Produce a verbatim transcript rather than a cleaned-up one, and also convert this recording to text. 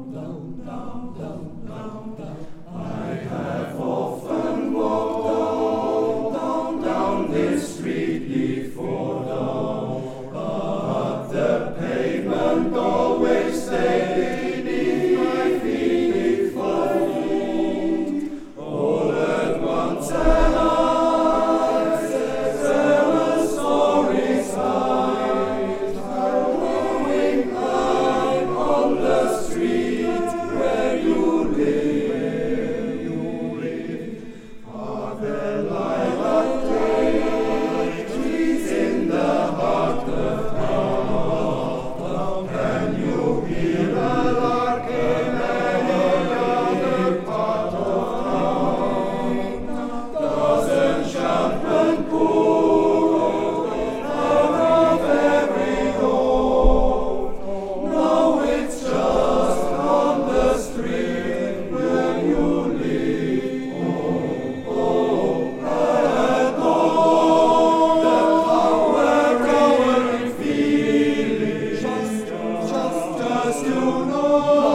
I have often walked down, down, down this street before dawn, but the pavement always stayed beneath my feet, my feet. All at once an eye there a story sight, glowing light on the street where you live. Just you know.